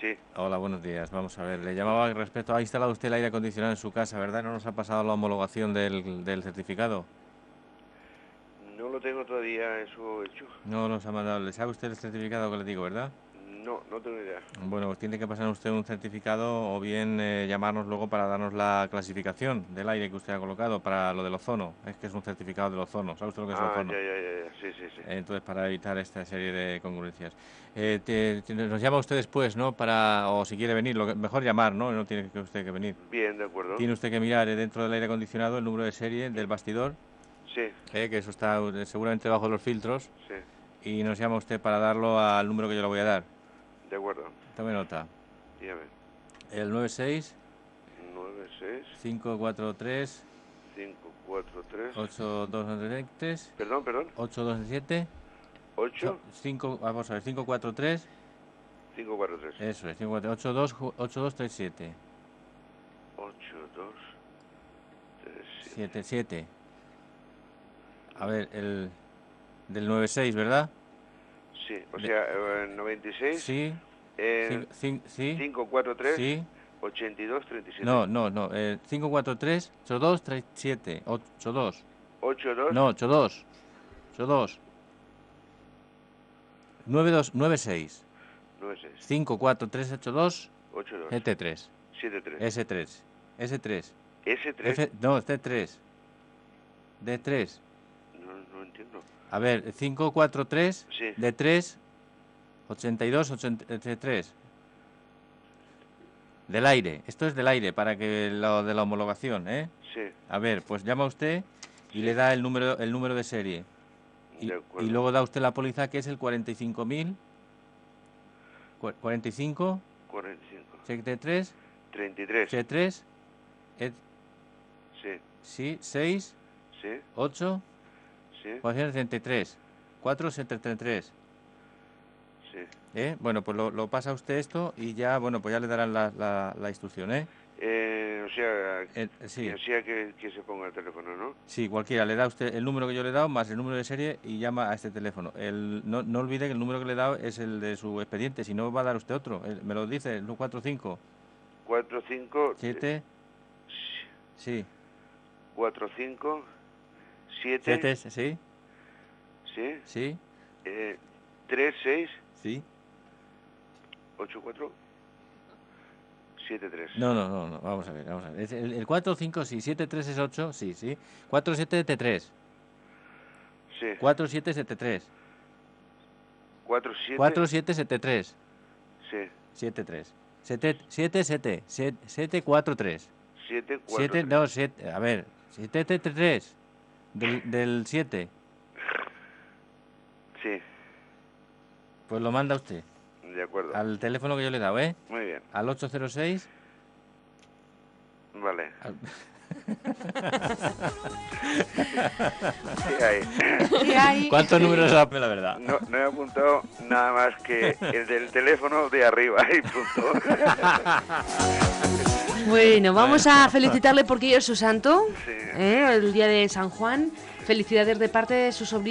Sí. Hola, buenos días. Vamos a ver, le llamaba respecto... ¿Ha instalado usted el aire acondicionado en su casa, verdad? ¿No nos ha pasado la homologación del certificado? No lo tengo todavía eso hecho. No nos ha mandado... ¿Le sabe usted el certificado que le digo, verdad? No, no tengo idea. Bueno, pues tiene que pasar usted un certificado o bien llamarnos luego para darnos la clasificación del aire que usted ha colocado para lo del ozono. Es que es un certificado del ozono. ¿Sabe usted lo que es el ozono? Ya. Sí, sí, sí. Entonces, para evitar esta serie de congruencias. Nos llama usted después, ¿no? O si quiere venir, mejor llamar, ¿no? No tiene que usted que venir. Bien, de acuerdo. Tiene usted que mirar dentro del aire acondicionado el número de serie del bastidor. Sí. Que eso está seguramente bajo los filtros. Sí. Y nos llama usted para darlo al número que yo le voy a dar. De acuerdo. Tome nota. Dígame. El 96 96 543 543 8293. Perdón. 827 8 vamos a ver, 543. 543 Eso es, 8237. 8237 7. A ver, el del 96, ¿verdad? Sí, o sea, 96 Sí. 543 Sí. 8237 No. 543 8237. 82. 82 No, 82. 9296. 96 54382 82 GT3. 73 S3. S3 No, C3. D3. no entiendo. A ver, 543 Sí. D3 82 83. Del aire. Esto es del aire para que lo de la homologación, ¿eh? Sí. A ver, pues llama usted y le da el número de serie. Y luego da usted la póliza, que es el 45.000 45 73 33 C3 Sí. 6 Sí. 8 Sí. 473 473. Sí. Bueno, pues lo pasa usted esto y ya, bueno, pues ya le darán la instrucción, ¿eh? O sea, Sí. quien sea que se ponga el teléfono, ¿no? Sí, cualquiera. Le da usted el número que yo le he dado más el número de serie y llama a este teléfono. No olvide que el número que le he dado es el de su expediente, si no va a dar usted otro. Me lo dice, el 45. 45 7. Sí. 45 7 7, sí. Sí. Sí. 36 Sí. 84 73 No. Vamos a ver. Es el 4, 5, sí. 7, 3 es 8, sí. 4, 7, T3. Sí. 4, 7, 7, 3. 4 7 4, 7, 7, 3. Sí. 7, 3. 7, 7, 4, 3. 7 4 7, 3. no, 7. A ver. 7, 3. Del 7. Sí. Pues lo manda usted. De acuerdo. Al teléfono que yo le he dado, ¿eh? Muy bien. Al 806. Vale. Sí hay. ¿Cuántos números sabe, la verdad? No he apuntado nada más que el del teléfono de arriba y punto. Bueno, vamos a felicitarle porque hoy es su santo, Sí. el día de San Juan. Felicidades de parte de su sobrino.